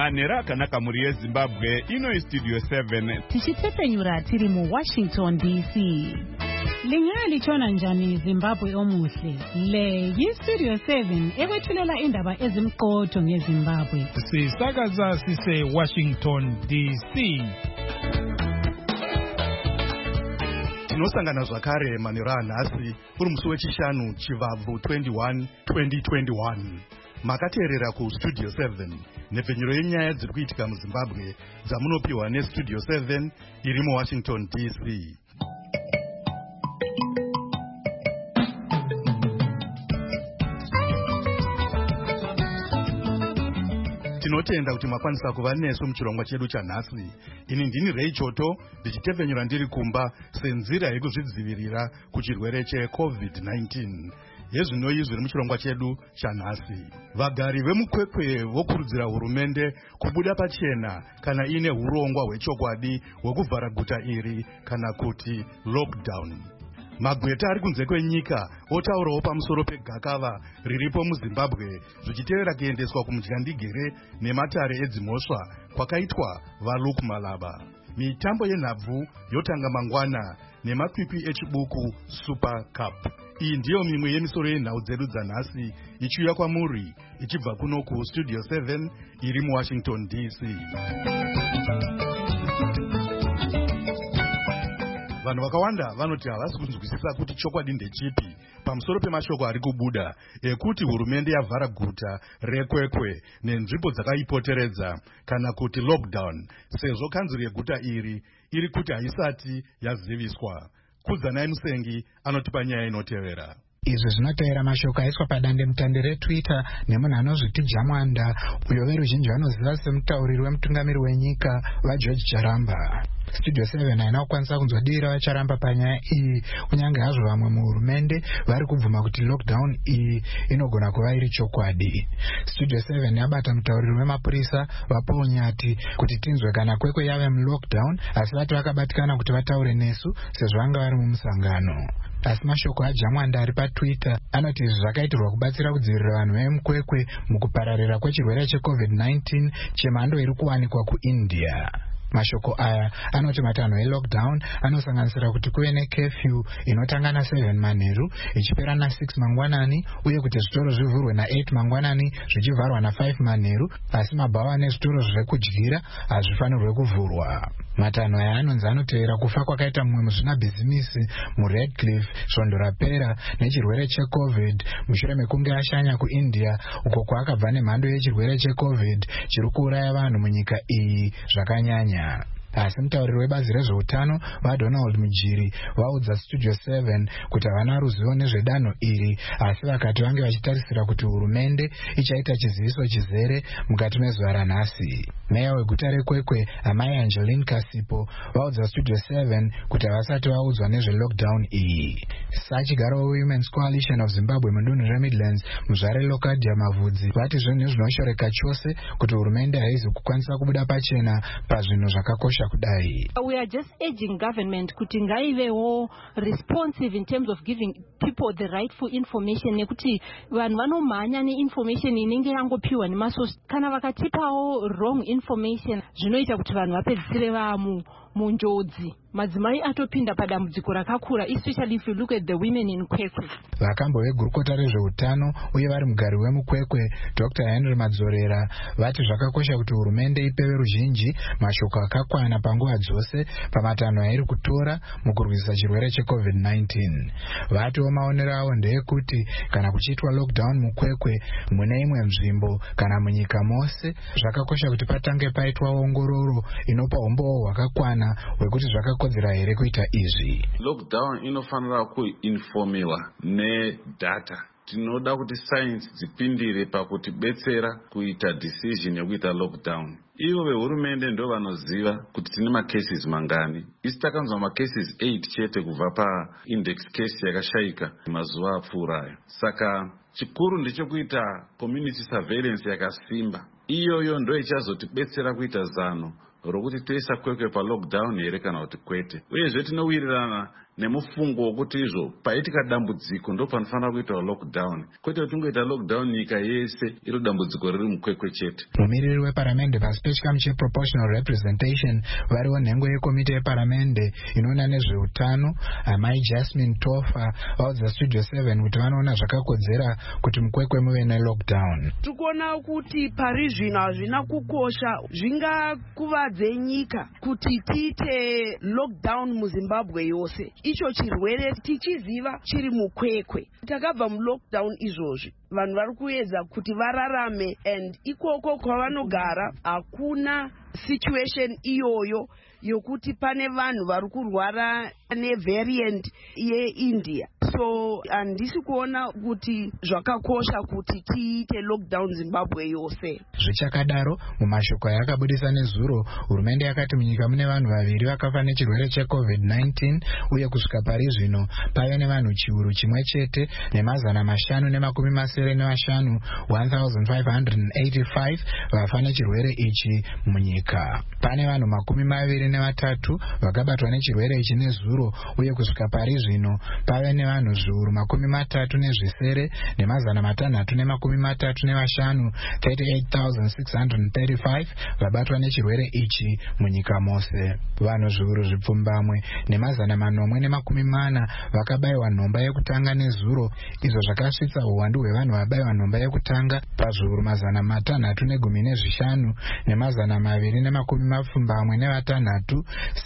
manhero akanaka mhuri yezimbabwe. Ino Studio 7 tichitsepenyura tiri muWashington DC. Lingalitshona njani Zimbabwe omuhle? Le yiStudio 7 ekwethulela indaba ezimqotho ngeZimbabwe. Sisakaza sise Washington DC. Tinosangana zvakare manhero anhasi uri musi wechishanu Chivabvu 21 2021. Makateerera kuStudio 7 nepfenyuro yenyaya dziri kuitika muZimbabwe dzamunopiwa neStudio 7 iri muWashington DC. Tinotenda kuti makwanisa kuva nesu muchirongwa chedu chanhasi. Ini ndini Ray Choto ndichitepfenyura ndiri kumba senzira yekuzvidzivirira kuchirwere cheCovid-19. Yezvinoi zviri muchirongwa chedu chanhasi. Vagari vemukwekwe vokurudzira hurumende kubuda pachena kana ine urongwa hwechokwadi hwekuvhara guta iri kana kuti lockdown. Magweta ari kunze kwenyika otaurawo pamusoro pegakava riripo muZimbabwe zvichitevera kuendeswa kumudyandigere nematare edzimhosva kwakaitwa vaLuke Malaba. Mitambo yenhabvu yotanga mangwana nemakwikwi echibuku Super Cup. Iyi ndiyo mimwe yemisoro yenhau dzedu dzanhasi ichiuya kwamuri ichibva kuno kuStudio 7 iri muWashington DC. Vanhu vakawanda vanoti havasi kunzwisisa kuti chokwadi ndechipi pamusoro pemashoko ari kubuda ekuti hurumende yavhara guta rekwekwe nenzvimbo dzakaipoteredza kana kuti lockdown sezvo kanzuro yeguta iri kuti haisati yaziviswa. Kudzanai Musengi anotipa nyaya inotevera. Izvi zvinotevera mashoko aiswa padande mutande reTwitter nemunhu anozviti Jamwanda, uyo veruzhinji vanoziva semutauriri wemutungamiri wenyika vaGeorge Charamba. Studio 7 haina kukwanisa kunzwadira vacharamba panyaya iyi, kunyange hazvo vamwe muhurumende vari kubvuma kuti lockdown iyi inogona kuva iri chokwadi. Studio 7 yabata mutauriri wemapurisa vaPaul Nyati kuti tinzwe kana kwekwe yave mulockdown, asi vati vakabatikana kuti vataure nesu sezvo vanga vari mumusangano. Asi mashoko aJamwanda ari paTwitter anoti izvi zvakaitirwa kubatsira kudzivirira vanhu vemukwekwe mukupararira kwechirwere cheCovid-19 chemhando iri kuwanikwa kuIndia. Mashoko aya anoti matanho elockdown anosanganisira kuti kuve necurfew inotanga na7 manheru ichipera na6 mangwanani, uye kuti zvitoro zvivhurwe na8 mangwanani zvichivharwa na5 manheru, asi mabhawa nezvitoro zvekudyira hazvifanirwe kuvhurwa. Matanho aya anonzi anotevera kufa kwakaita mumwe muzvinabhizimisi muRedcliffe svondo rapera nechirwere cheCovid mushure mekunge ashanya kuIndia, uko kwaakabva nemhando yechirwere cheCovid chiri kuuraya vanhu munyika iyi zvakanyanya. Asi mutauriri webazi rezveutano vaDonald Mujiri vaudza Studio 7 kuti havana ruzivo nezvedanho iri, asi vakati vange vachitarisira kuti hurumende ichaita chiziviso chizere mukati mezuva ranhasi. Meya weguta rekwekwe Amai Angeline Kasipo vaudza Studio 7 kuti havasati vaudzwa nezvelockdown iyi. Sachigaro weWomen's Coalition of Zimbabwe mudunhu reMidlands muzvare Lokadia Mavudzi vati zvinhu zvinoshoreka chose kuti hurumende haizi kukwanisa kubuda pachena pazvinhu zvakakosha kudai. We are just urging government kuti ngaivewo responsive in terms of giving people the rightful information, nekuti vanhu vanomhanya neinformation inenge yangopiwa nemasource. Kana vakatipawo wrong information zvinoita kuti vanhu vapedzisire munjodzi. Madzimai atopinda padambudziko rakakura, especially if you look at the women in Kwekwe. Vakambo vegurukota rezveutano uye vari mugari wemukwekwe Dr. Henry Madzorera vati zvakakosha kuti hurumende ipe veruzhinji mashoko akakwana panguva dzose pamatanho airi kutora mukurwisa chirwere cheCovid-19. Vatiwo maonero avo ndeyekuti kana kuchiitwa lockdown mukwekwe mune imwe nzvimbo kana munyika mose, zvakakosha kuti patange paitwa ongororo inopa umbowo hwakakwana hwekuti zvakakodzera here kuita izvi. Lockdown inofanira kuinformiwa nedata. Tinoda kuti science dzipindire pakutibetsera kuita decision yekuita lockdown. Ivo vehurumende ndo vanoziva kuti tine macases mangani. Isi takanzwa macases 8 chete kubva paindex case yakashaika mazuva apfuurayo. Saka chikuru ndechekuita community surveillance yakasimba. Iyoyo ndo ichazotibetsera kuita zano rokuti toisa kwekwe pa lockdown here kana kuti kwete. Uyezve tinowirirana nemufungo wokuti izvo paitika dambudziko ndo panofanira kuitawo lockdown, kwete kuti ungoita lockdown nyika yese iro dambudziko riri mukwekwe chete. Mumiriri weparamende paspechi chikamu cheproportional representation variwo nhengo yekomiti yeparamende inoona nezveutano amai Jasmine Tofa vaudza Studio 7 kuti vanoona zvakakodzera kuti mukwekwe muve nelockdown. Tikuona kuti pari zvino hazvina kukosha zvingakuvadze nyika kuti tiite lockdown muZimbabwe yose. Icho chirwere tichiziva chiri mukwekwe. Takabva mulockdown izvozvi vanhu vari kuedza kuti vararame, and ikoko kwavanogara hakuna situation iyoyo yokuti pane vanhu vari kurwara nevariant yeIndia. So handisi kuona kuti zvakakosha kuti tiite lockdown Zimbabwe yose. Zvichakadaro, mumashoko ayakabudisa nezuro, hurumende yakati munyika mune vanhu vaviri vakafa nechirwere cheCovid-19 uye kusvika pari zvino pave nevanhu chiuru chimwe chete nemazana mashanu nemakumi masere nevashanu 1585 vafa nechirwere ichi munyika. Pane vanhu makumi maviri nevatatu vakabatwa nechirwere ichi nezuro uye kusvika pari zvino pave nevanhu zviuru makumi matatu nezvisere nemazana matanhatu nemakumi matatu nevashanu 38,635 vabatwa nechirwere ichi munyika mose. Vanhu zviuru zvipfumbamwe nemazana manomwe nemakumi mana vakabayiwa nhomba yekutanga nezuro, izvo zvakasvitsa uwandu hwevanhu vabayiwa nhomba yekutanga pazviuru mazana matanhatu negumi nezvishanu nemazana maviri nemakumi mapfumbamwe nevatanhatu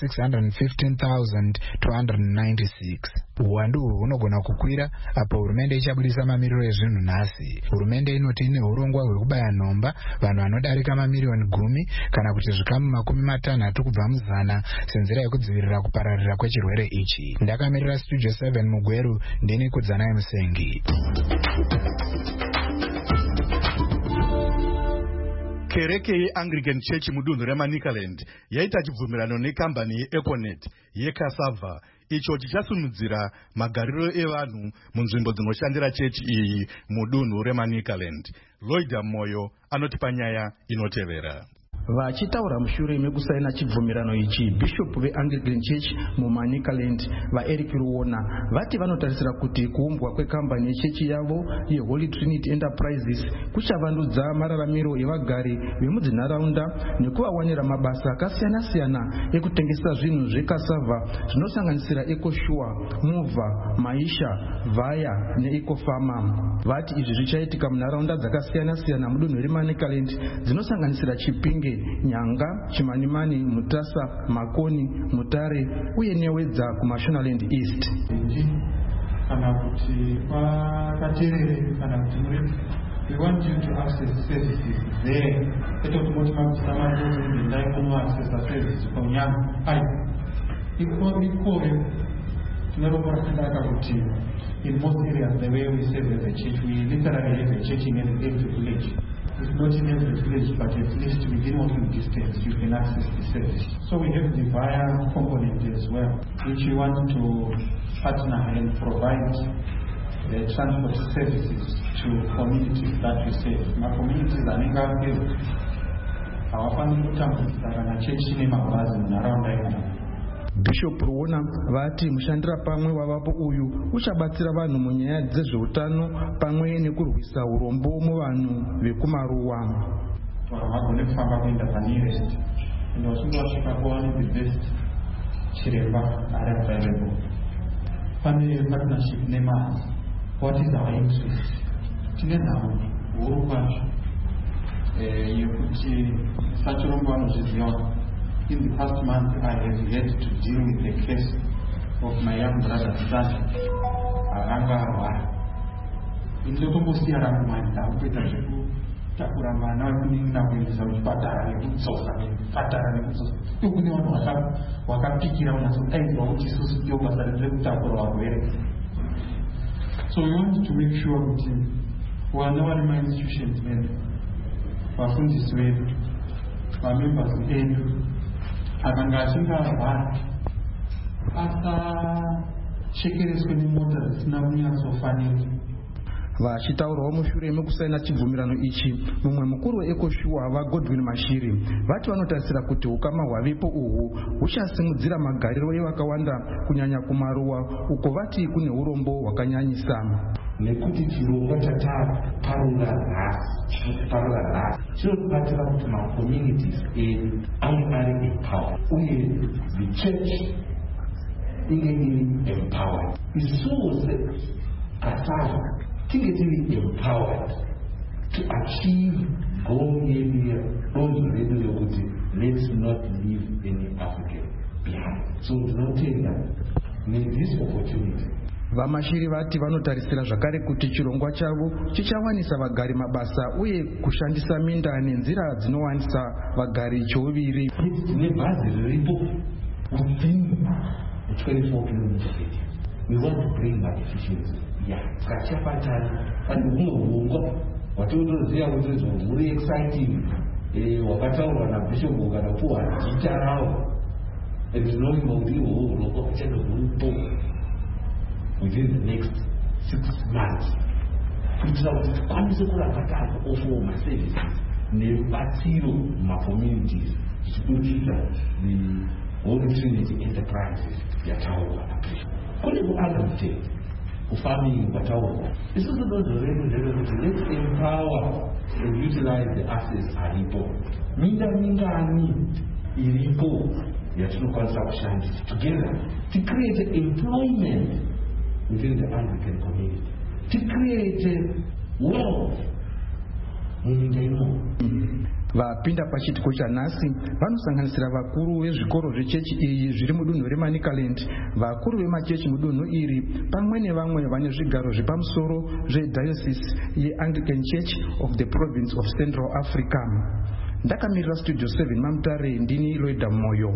615,296. Uwandu uhu hunogona kukwira apo hurumende ichabudisa mamiriro ezvinhu nhasi. Hurumende inoti ine urongwa hwekubaya nhomba vanhu vanodarika mamiliyoni 10 kana kuti zvikamu makumi matanhatu kubva muzana senzira yekudzivirira kupararira kwechirwere ichi. Ndakamirira Studio 7 Mugweru, ndini Kudzanai Musengi. Kereke yeAnglican Church mudunhu reManicaland yaita chibvumirano nekambani yeEconet yeCassava icho chichasimudzira magariro evanhu munzvimbo dzinoshandira chechi iyi mudunhu reManicaland. Lloyd Moyo anotipa nyaya inotevera. Vachitaura mushure mekusaina chibvumirano ichi, Bishop veAnglican Church muManicaland vaEric Ruona vati vanotarisira kuti kuumbwa kwekambani yechechi yavo yeHoly Trinity Enterprises kuchavandudza mararamiro evagari vemudzinharaunda nekuvawanira mabasa akasiyana-siyana ekutengesa zvinhu zvekasava zvinosanganisira EcoSure, Mova, Maisha, Vaya neEcoFarma. Vati izvi zvichaitika munharaunda dzakasiyana-siyana mudunhu reManicaland dzinosanganisira Chipinge, Nyanga, Chimanimani, Mutasa, Makoni, Mutare uye newedza kuMashonaland East. We want you to access services there. In most areas, the way we serve as a church, we literally have a church in every village. Not in every village, but at least within walking distance, you can access the service. So we have the via component as well, which we want to partner and provide transport services to communities that we serve. My communities are in our family church around Bishop Ruona vati mushandira pamwe wavapo uyu uchabatsira vanhu munyaya dzezveutano pamwe nekurwisa urombo muvanhu vekumaruwa. Vagone kufamba kuenda panearest and vasvika kuwana the best chiremba ari available. Pane partnership neMars. What is our interest? Tine nhamo huru kwazvo yekuti sachirombo vanozviziva. In the past month, I have had to deal with the case of my young brother's son, Arangarwa. In the Tomosi Aramanda, with a Takuramana, now in South Patara, Patara, you can know what I'm picking on as a Jesus Yoga that so we want to make sure that we are not my institutions, from this way, our members in akangashinga arwara asachekerezwe nemota dzisina kunyatsofanira. Vachitaurawo mushure mekusaina chibvumirano ichi, mumwe mukuru weEcoSure vaGodwin Mashiri vati vanotarisira kuti ukama hwavipo uhu huchasimudzira magariro evakawanda kunyanya kumaruwa uko vati kune urombo hwakanyanyisa. Nekuti chirongwa chataparura nhasi chinotibatsira kuti macommunities edu ange ari empowered uye the church inge iri empowered. Isose kasara tinge tiri empowered to achieve goal yedu redu yokuti let's not leave any African behind. So ndinotenda this opportunity. Vamashiri vati vanotarisira zvakare kuti chirongwa chavo chichawanisa vagari mabasa uye kushandisa minda nenzira dzinowanisa vagari chouviri. Nebhazi riripo within 24 kilometers radius. We want to bring back efficiency. Skachapatani pane humwe hurongwa hwatotoziva kuti huri exciting hwakataurwa naBishop kana kupuhwa jita ravo ndinoimba kuti ihwohwo hurongwa huchada huripo within the next 6 months kuitira kuti tikwanise kuramba takuoffer maservices nerubatsiro mumacommunities tichibudisa the Holy Trinity enterprises yataurwa naBishop. Kune kuagriculture farming wataurwa isusu ndozorero kuti let's empower and utilize the assets aripo. Mingani iripo yatinokwanisa kushandisa together to create employment within the Anglican community, to create wealth muminda imo. Vapinda pachitiko chanhasi vanosanganisira vakuru vezvikoro zvechechi iyi zviri mudunhu reManicaland, vakuru vemachechi mudunhu iri pamwe nevamwe vane zvigaro zvepamusoro zvedayosisi yeAnglican Church of the Province of Central Africa. Ndakamirira Studio 7 Mamutare, ndini Loida Moyo.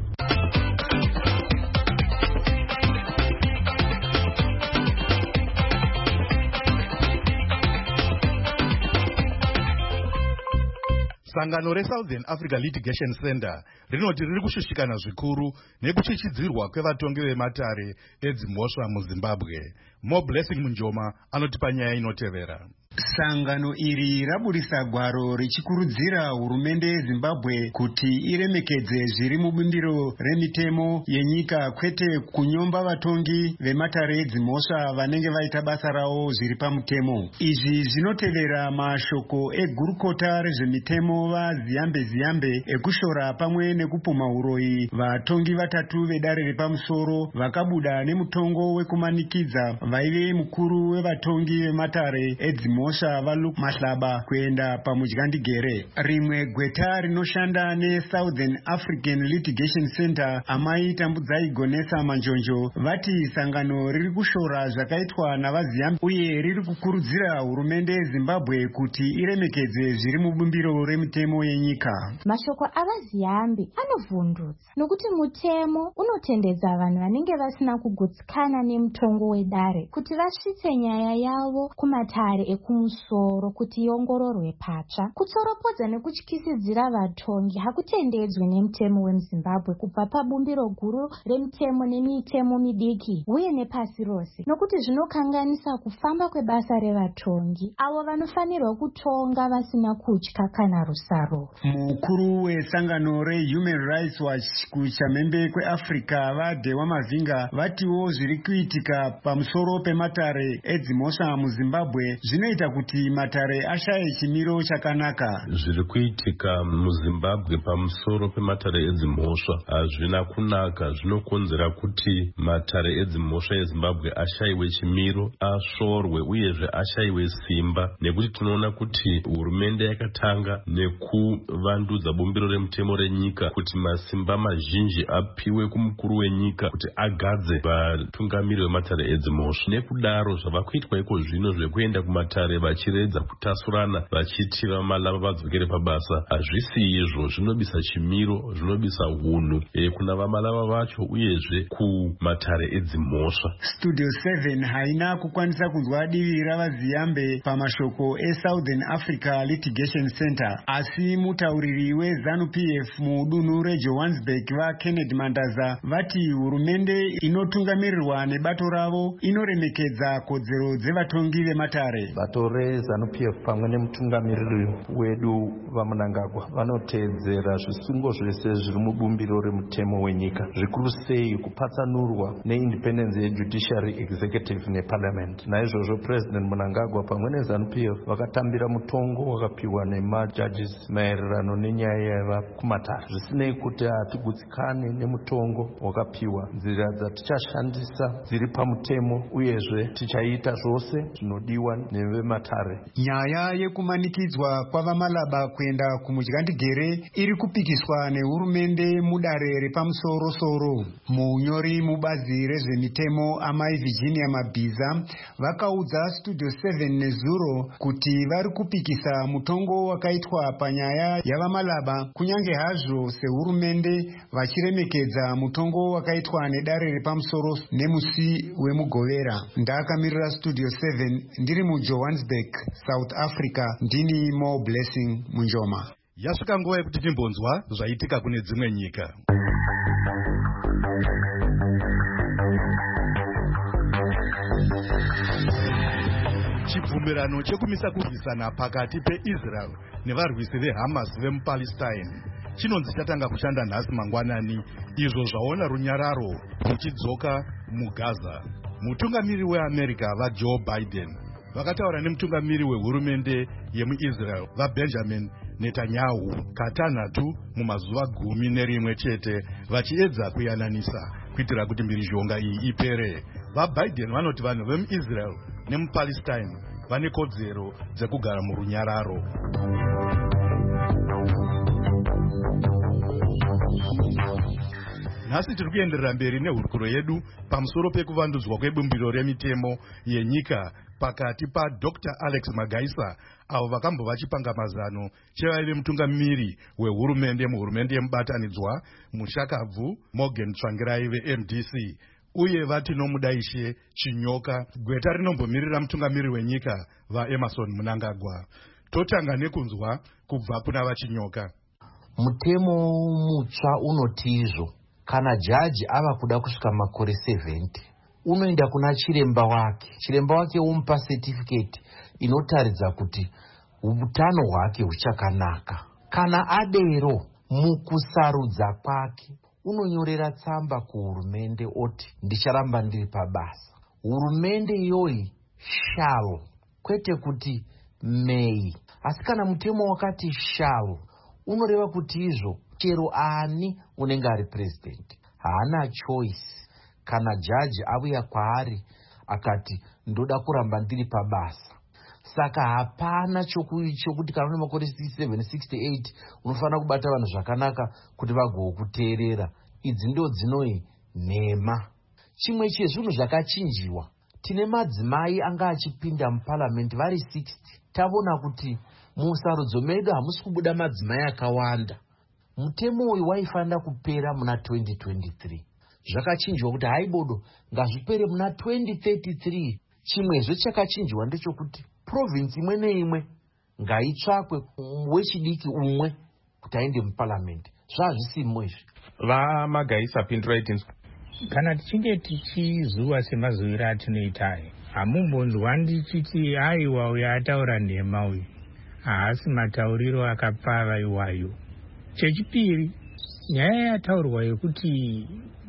Sangano reSouthern Africa Litigation Center rinoti riri kushushikana zvikuru nekuchichidzirwa kwevatongi vematare edzimhosva muZimbabwe. More Blessing Munjoma anotipa nyaya inotevera. Sangano iri rabudisa gwaro richikurudzira hurumende yeZimbabwe kuti iremekedze zviri mubumbiro remitemo yenyika, kwete kunyomba vatongi vematare edzimhosva vanenge vaita basa ravo zviri pamutemo. Izvi zvinotevera mashoko egurukota rezvemitemo vaZiyambe ekushora pamwe nekupumha uroyi vatongi vatatu vedare repamusoro vakabuda nemutongo wekumanikidza vaive mukuru wevatongi vematare edzimhosva vaLuke Mahlaba kuenda pamudyandegere. Rimwe gweta rinoshanda neSouthern African Litigation Center, Amai Tambudzai Gonesa Manjonjo, vati sangano riri kushora zvakaitwa navaZiyambe uye riri kukurudzira hurumende yeZimbabwe kuti iremekedze zviri mubumbiro remitemo yenyika. Mashoko avaZiyambe anovhundutsa nokuti mutemo unotendedza vanhu vanenge vasina kugutsikana nemutongo wedare kuti vasvitse nyaya yavo kumatare ekumusoro kuti iongororwe patsva. Kutsoropodza nekutyisidzira vatongi hakutendedzwe nemutemo wemuZimbabwe kubva pabumbiro guru remitemo nemitemo midiki uye nepasi rose, nokuti zvinokanganisa kufamba kwebasa revatongi avo vanofanirwa kutonga vasina kutya kana rusaro. Mukuru wesangano reHuman Rights Watch kuchamhembe kweAfrica vaDewa Mavinga vatiwo zviri kuitika pamusoro pematare edzimhosva muZimbabwe zvinoita kuti matare ashaye chimiro chakanaka. Zviri kuitika muZimbabwe pamusoro pematare edzimhosva hazvina kunaka. Zvinokonzera kuti matare edzimhosva eZimbabwe ashayiwe chimiro, ashorwe uyezve ashayiwe simba, nekuti tinoona kuti hurumende yakatanga nekuvandudza bumbiro remutemo renyika kuti masimba mazhinji apiwe kumukuru wenyika kuti agadze vatungamiri vematare edzimhosva. Nekudaro zvava kuitwa iko zvino zvekuenda kumatare matare vachiredza kutasurana vachiti vamalava vadzokere pabasa. Hazvisi izvo, zvinobisa chimiro, zvinobisa hunhu kuna vamalava vacho uyezve kumatare edzimhosva. Studio 7 haina kukwanisa kunzwa divi ravaziyambe pamashoko eSouthern Africa Litigation Center, asi mutauriri weZANU-PF mudunhu reJohannesburg vaKennedy Mandaza vati hurumende inotungamirirwa nebato ravo inoremekedza kodzero dzevatongi vematare. Bato reZANU-PF pamwe nemutungamiriri wedu vaMnangagwa vanoteedzera zvisungo zvese zviri mubumbiro remutemo wenyika, zvikuru sei kupatsanurwa neindependence yejudiciary, executive neparliament. Naizvozvo President Mnangagwa pamwe neZANU-PF vakatambira mutongo wakapiwa nemajudges maererano nenyaya yava kumatare. Zvisinei kuti hatigutsikane nemutongo wakapiwa, nzira dzatichashandisa dziri pamutemo uyezve tichaita zvose zvinodiwa nevematare. Nyaya yekumanikidzwa kwavamalaba kuenda kumudyandigere iri kupikiswa nehurumende mudare repamusoro-soro. Munyori mubazi rezvemitemo amai Virginia Mabhiza vakaudza Studio 7 nezuro kuti vari kupikisa mutongo wakaitwa panyaya yavamalaba, kunyange hazvo sehurumende vachiremekedza mutongo wakaitwa nedare repamusoro nemusi wemugovera. Ndakamirira Studio 7 ndiri muJohannesburg, South Africa, ndini Mo Blessing Munjoma. Yasvika nguva yekuti timbonzwa zvaitika kune dzimwe nyika. Chibvumirano chekumisa kurwisana pakati peIsrael nevarwisi veHamas vemuPalestine chinonzi chatanga kushanda nhasi mangwanani, izvo zvaona runyararo ruchidzoka muGaza. Mutungamiri weAmerica vaJoe Biden vakataura nemutungamiri wehurumende yemuIsrael vaBenjamin Netanyahu katanhatu mumazuva 11 chete vachiedza kuyananisa kuitira kuti mhirizhonga iyi ipere. VaBiden vanoti vanhu vemuIsrael nemuPalestine vane kodzero dzekugara murunyararo. Nhasi tiri kuenderera mberi nehurukuro yedu pamusoro pekuvandudzwa kwebumbiro remitemo yenyika pakati paDr. Alex Magaisa avo vakambova chipangamazano chevaive mutungamiri wehurumende muhurumende yemubatanidzwa mushakabvu Morgan Tsvangirai veMDC uye vati nomudaishe Chinyoka, gweta rinombomirira mutungamiri wenyika vaEmerson Mnangagwa. Totanga nekunzwa kubva kuna vaChinyoka. Mutemo mutsva unotizvo kana jaji ava kuda kusvika makore 70 unoenda kuna chiremba wake omupa certificate inotaridza kuti utano hwake huchakanaka. Kana adero mukusarudza kwake unonyorera tsamba kuhurumende oti ndicharamba ndiri pabasa. Hurumende iyoyi shall, kwete kuti may. Asi kana mutemo wakati shall unoreva kuti izvo chero ani unenge ari president haana choice. Kana jaji auya kwaari akati ndoda kuramba ndiri pabasa, saka hapana chokuti kana une makore 67 68 unofanira kubata vanhu zvakanaka kuti vagokuteerera. Idzi ndo dzinoi nhema. Chimwe chezvinhu zvakachinjiwa, tine madzimai anga achipinda muparliament vari 60. Tavona kuti musarudzo medu hamusi kubuda madzimai akawanda. Mutemo uyu waifanira kupera muna 2023. Zvakachinjwa kuti haibodo ngazvipere muna 2033. Chimwezve chakachinjwa ndechekuti province imwe neimwe ngaitsvakwe wechidiki umwe kuti aende muparliament. Zvazvisimo izvi. Vamagaisa pindurai tinzwa. Kana tichinge tichizuva semazuwiro atinoita hamumbonzwa ndichiti aiwa uyo ataura nhema uyu haasi matauriro akapfava iwayo. Chechipiri, nyaya yataurwa yekuti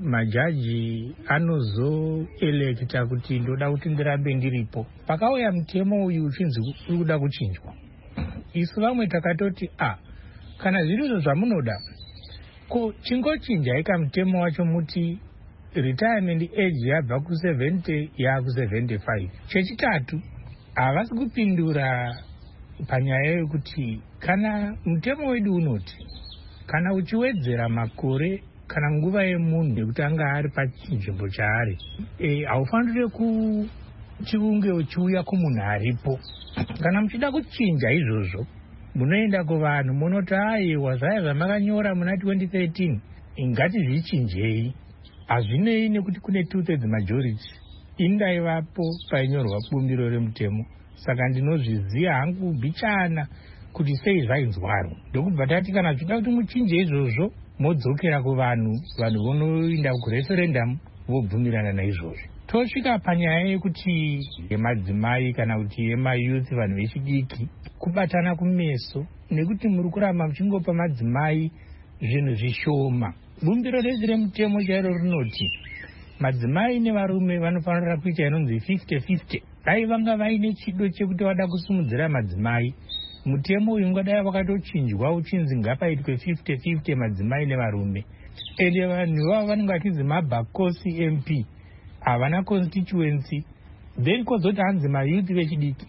majaji anozoelekita kuti ndoda kuti ndirambe ndiripo. Pakauya mutemo uyu uchinzi uri kuda kuchinjwa, isu vamwe takatoti kana zvirizvo zvamunoda ko chingochinjai kamutemo wacho muti retirement age yabva ku70 yaku75. Chechitatu, havasi kupindura panyaya yekuti kana mutemo wedu unoti kana uchiwedzera makore kana nguva yemunhu yekuti anga ari pachinzvimbo chaari haufanire chiunge uchiuya kumunhu aripo. Kana muchida kuchinja izvozvo munoenda kuvanhu munoti aiwa zvaya zvamakanyora muna 2013 ngatizvichinjei. Hazvinei nekuti kune 2/3 majority. Indaivapo painyorwa bumbiro remutemo. Saka ndinozviziva hangu mbichana kuti sei zvainzwaro. Ndokubva tati kana zvida kuti muchinje izvozvo modzokera kuvanhu, vanhu vonoenda kureferendum vobvumirana naizvozvo. Tosvika panyaya yekuti yemadzimai kana kuti yemayouth, vanhu vechidiki kubatana kumeso nekuti muri kuramba muchingopa madzimai zvinhu zvishoma. Bumbiro rezi remutemo chairo rinoti madzimai nevarume vanofanira kuita inonzi 50-50. Dai vanga vaine chido chekuti vada kusimudzira madzimai, mutemo uyu ngadai wakatochinjwa uchinzi ngapaitwe 50-50 madzimai nevarume. Ende vanhu vavo vanenge vachinzi mabhakosi MP, havana constituency. Then kozoti hanzi mayouth vechidiki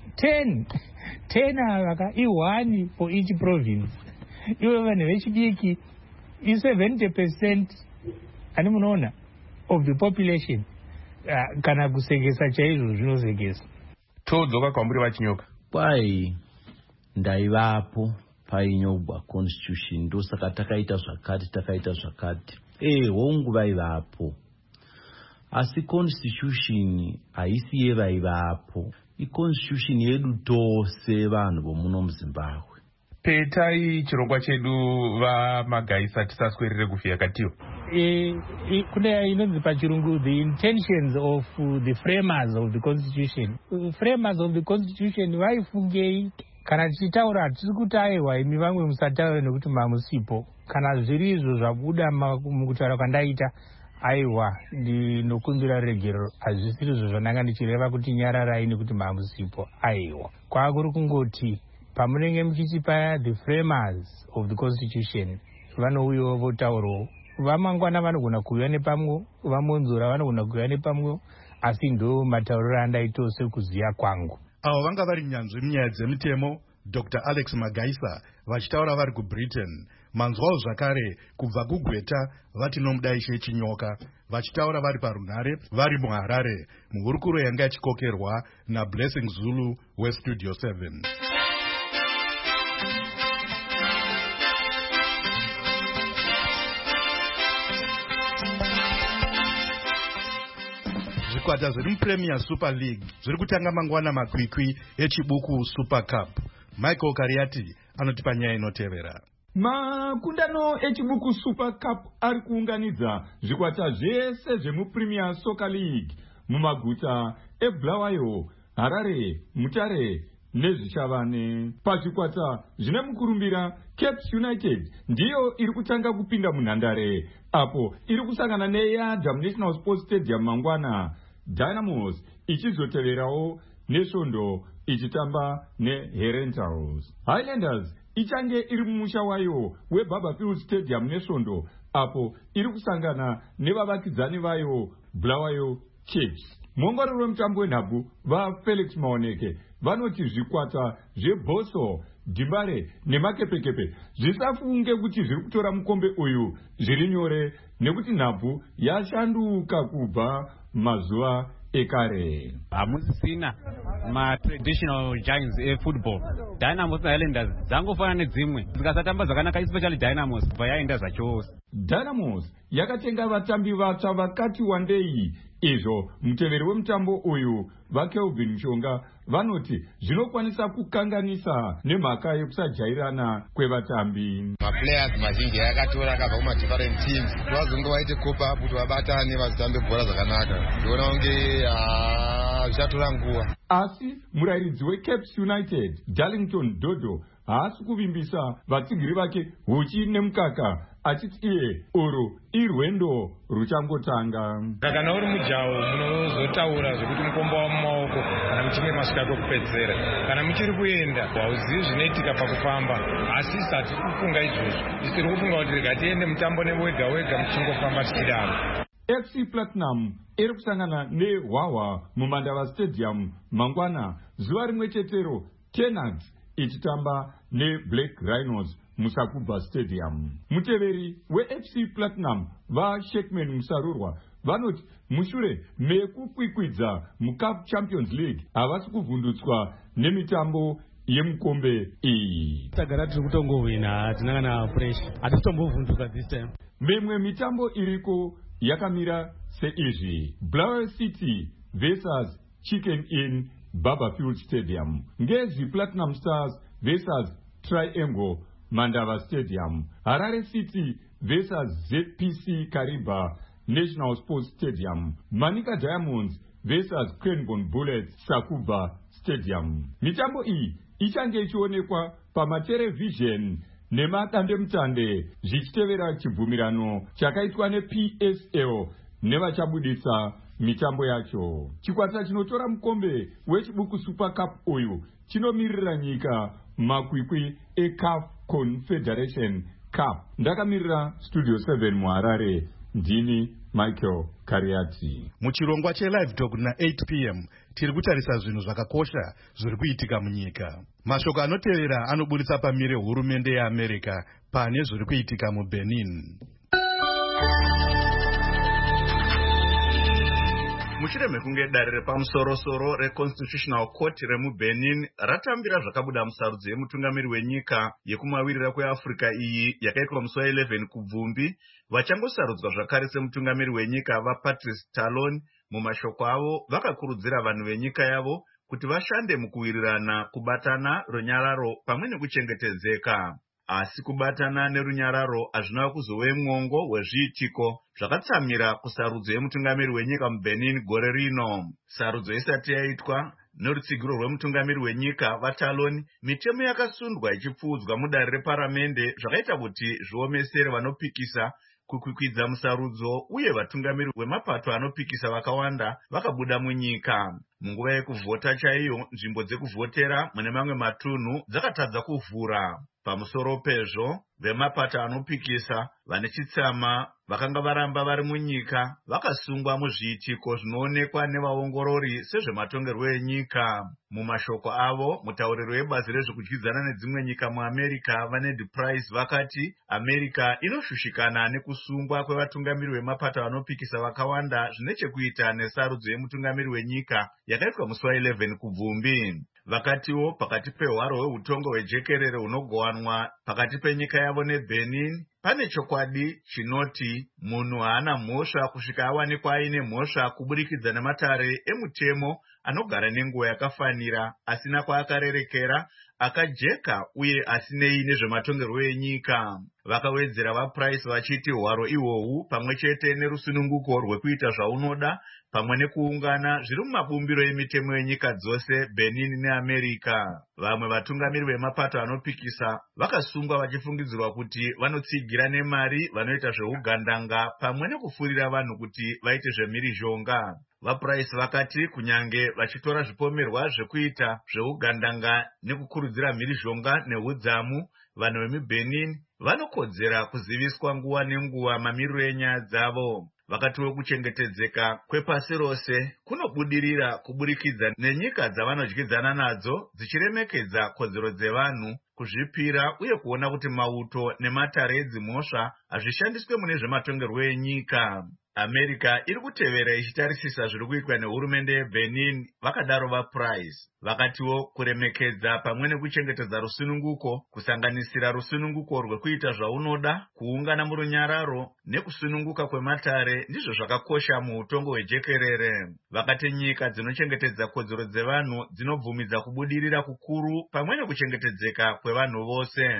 10 ava i1 for each province. Iwe vanhu vechidiki i70% ani munoona of the population. Kana kusegesa chaizvo zvinosegesa. Todzoka kwamburi vachinyoka. Kwai ndaivapo painyogwa constitution ndosaka takaita zvakati. Hongu vaivapo. Asi constitution haisi yevaivapo. I-constitution yedu tose vanhu vomuno muZimbabwe. Petai chirongwa chedu vamagaisa tisaswerere kufia katiwa. Kune inonzi pachirungu the intentions of the framers of the constitution. Framers of the constitution vaifungei. Kana tichitaura tiri kuti aiwa imi vamwe musataura nekuti mamusipo. Kana zviri izvo zvabuda mukutaura kwandaita aiwa ndinokumbira regero, hazvisiri izvo zvandanga ndichireva kuti nyararai nekuti mamusipo. Aiwa kwakuri kungoti pamunenge muchiti paya the framers of the constitution vanouyawo votaurawo. Vamangwana vanogona kuuya nepamwe, vamonzora vanogona kuuya nepamwe, asi ndo matauriro andaita sekuziya kwangu. Avo vanga vari nyanzvi munyaya dzemitemo Dr. Alex Magaisa vachitaura vari kuBritain. Manzwawo zvakare kubva kuGweta vati nomudaishe Chinyoka vachitaura vari parunhare vari muHarare muhurukuro yanga yachikokerwa naBlessing Zulu weStudio 7. Zvikwata zviri muPremier Super League zviri kutanga mangwana makwikwi echibuku Super Cup. Michael Kariati anotipa nyaya inotevera. Makundano echibuku Super Cup ari kuunganidza zvikwata zvese zvemuPremier Soccer League mumaguta eBulawayo, Harare, Mutare nezvichavane. Pazvikwata zvine mukurumbira Cape United ndiyo iri kutanga kupinda munhandare apo iri kusangana neYadam National Sports Stadium mangwana, Dynamos ichizoteverawo neSvondo ichitamba neHerentals. Highlanders ichange iri mumusha wayo weBarberfield Stadium neSvondo apo iri kusangana nevavakidzani vayo Bulawayo Chiefs. Muongororo wemutambo wenhabvu vaFelix Maoneke vanoti zvikwata zveBoso, Dimbare nemakepekepe zvisafunge kuti zviri kutora mukombe uyu zviri nyore nekuti nhabvu yashanduka kubva mazuva ekare. Hamusisina ma-traditional giants efootball. Dynamos naHighlanders dzangofana nedzimwe dzikasatamba zvakanaka, especially Dynamos kubva yaenda zvachose. Dynamos yakatenga vatambi vatsva vakati wandei. Izvo muteveri wemutambo uyu vaKelvin Mshonga vanoti zvinokwanisa kukanganisa nemhaka yekusajairana kwevatambi. Maplayers mazhinji akatora akabva kuma-different teams kuti vazonge vaite copa up kuti vabatane vazitambe bhora zvakanaka. Ndiona kunge zvichatora nguva. Asi murayiridzi weCape United Darlington Dodo haasi kuvimbisa vatsigiri vake huchi nemukaka achiti iye uru irwendo ruchangotanga. Kana uri mujaho munozotaura zvekuti mukombo wamumaoko kana muchinge masvika kwekupedzera. Kana muchiri kuenda hauzivi zvinoitika pakufamba, asi isati kufunga izvozvo. Isiri kufunga kuti rega tiende mutambo wega wega muchingofamba tichidaro. FC Platinum iri kusangana neHwaHwa muMandava Stadium mangwana zuva rimwe chetero, Tenax ichitamba neBlack Rhinos muSakubva Stadium. Muteveri weFC Platinum vaSheckman Musarurwa vanoti mushure mekukwikwidza muCAF Champions League havasi kuvhundutswa nemitambo yemukombe iyi. Tagara tiri kutongohwina, hatina kana pressure, hatitombovhunduka this time. Mimwe mitambo iriko yakamira seizvi: Blair City versus Chicken Inn Barberfield Stadium, Ngezi Platinum Stars versus Triangle Mandava Stadium, Harare City versus ZPC Kariba National Sports Stadium, Manika Diamonds versus Cranbourne Bullets Sakuba Stadium. Mitambo iyi ichange ichionekwa pamaterevhizheni nemadandemutande zvichitevera chibvumirano chakaitwa nePSL nevachabudisa mitambo yacho. Chikwata chinotora mukombe wechibuku Super Cup uyu chinomirira nyika makwikwi eCAF Confederation Cup. Ndakamirira Studio 7 muHarare, ndini Michael Kariati. Muchirongwa cheLive Talk na 8 p.m. tiri kutarisa zvinhu zvakakosha zviri kuitika munyika. Mashoko anotevera anoburitsa pamire hurumende yeAmerica pane zviri kuitika muBenin. Mushure mekunge dare repamusoro-soro reConstitutional Court remuBenin ratambira zvakabuda musarudzo yemutungamiri wenyika yekumawirira kweAfrica iyi yakaitwa musi wa11 kubvumbi, vachangosarudzwa zvakare semutungamiri wenyika vaPatrice Talon. Mumashoko avo vakakurudzira vanhu venyika yavo kuti vashande mukuwirirana, kubatana, runyararo pamwe nekuchengetedzeka. Asi kubatana nerunyararo hazvina kuzove mwongo wezviitiko zvakatsamira kusarudzo yemutungamiri wenyika muBenin gore rino. Sarudzo isati yaitwa norutsigiro rwemutungamiri wenyika vaTalon, mitemo yakasundwa ichipfuudzwa mudare reparamende zvakaita kuti zviomesere vanopikisa kukwikwidza musarudzo, uye vatungamiri wemapato anopikisa vakawanda vakabuda munyika. Munguva yekuvhota chaiyo, nzvimbo dzekuvhotera mune mamwe matunhu dzakatadza kuvhura. Pamusoro pezvo, vemapato anopikisa vane chitsama vakanga varamba vari munyika vakasungwa muzviitiko zvinoonekwa nevaongorori sezvematongerwo enyika. Mumashoko avo, mutauriri webazi rezvekudyidzana nedzimwe nyika muAmerica vaNed Price vakati America inoshushikana nekusungwa kwevatungamiri vemapato anopikisa vakawanda zvine chekuita nesarudzo yemutungamiri wenyika yakaitwa musi wa11 kubvumbi. Vakatiwo pakati pehwaro hweutongo hwejekerere hunogowanwa pakati penyika yavo neBenin, pane chokwadi chinoti munhu haana mhosva kusvika awanikwa aine mhosva kuburikidza nematare emutemo anogara nenguva yakafanira, asina kwaakarerekera, akajeka uye asinei nezvematongerwo enyika. Vakawedzera vaPrice vachiti hwaro ihwohwu pamwe chete nerusununguko rwekuita zvaunoda pamwe nekuungana zviri mumabumbiro emitemo yenyika dzose Benin neAmerica. Vamwe vatungamiri vemapato anopikisa vakasungwa vachifungidzirwa kuti vanotsigira nemari vanoita zveugandanga pamwe nekufurira vanhu kuti vaite zvemhirizhonga. VaPrice vakati kunyange vachitora zvipomerwa zvekuita zveugandanga nekukurudzira mhirizhonga neudzamu, vanhu vemuBenin vanokodzera kuziviswa nguva nenguva mamiriro enyaya dzavo. Vakatiwo kuchengetedzeka kwepasi rose kunobudirira kuburikidza nenyika dzavanodyidzana nadzo dzichiremekedza kodzero dzevanhu, kuzvipira uye kuona kuti mauto nematare edzimhosva hazvishandiswe mune zvematongerwo enyika. America iri kutevera ichitarisisa zviri kuitwa nehurumende yeBenin, vakadaro vaPrice. Vakatiwo kuremekedza pamwe nekuchengetedza rusununguko, kusanganisira rusununguko rwekuita zvaunoda, kuungana murunyararo nekusununguka kwematare ndizvo zvakakosha muutongo hwejekerere. Vakati nyika dzinochengetedza kodzero dzevanhu dzinobvumidza kubudirira kukuru pamwe nekuchengetedzeka kwevanhu vose.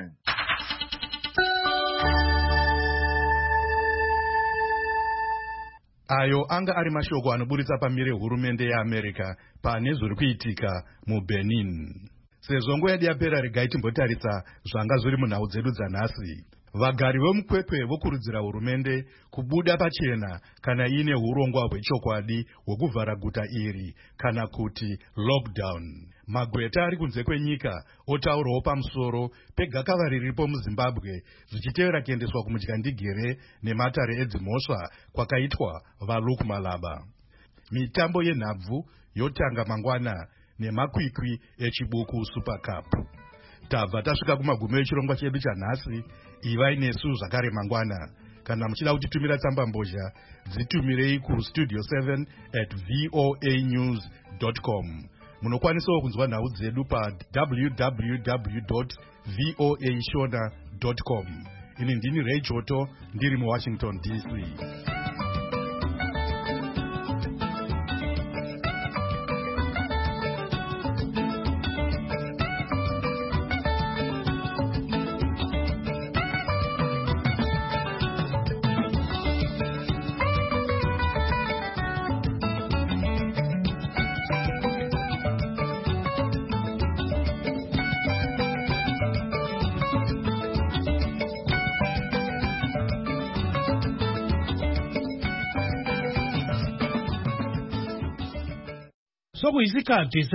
Ayo anga ari mashoko anoburitsa pamire hurumende yeAmerica pane zviri kuitika muBenin. Sezvo nguva yedu yapera, regai timbotarisa zvanga zviri munhau dzedu dzanhasi. Vagari vemukwekwe vokurudzira hurumende kubuda pachena kana iine urongwa hwechokwadi hwekuvhara guta iri kana kuti lockdown. Magweta ari kunze kwenyika otaurawo pamusoro pegakava riripo muZimbabwe zvichitevera kuendeswa kumudyandigere nematare edzimhosva kwakaitwa vaLukmalaba. Mitambo yenhabvu yotanga mangwana nemakwikwi echibuku Super Cup. Tabva tasvika kumagumo echirongwa chedu chanhasi. Ivai nesu zvakare mangwana. Kana muchida kutitumira tsamba mbozha, dzitumirei ku studio7@voanews.com. Munokwanisawo kunzwa nhau dzedu pa www.voashona.com. Ini ndini Ray Choto, ndiri mu Washington DC. Sokuyisikhathi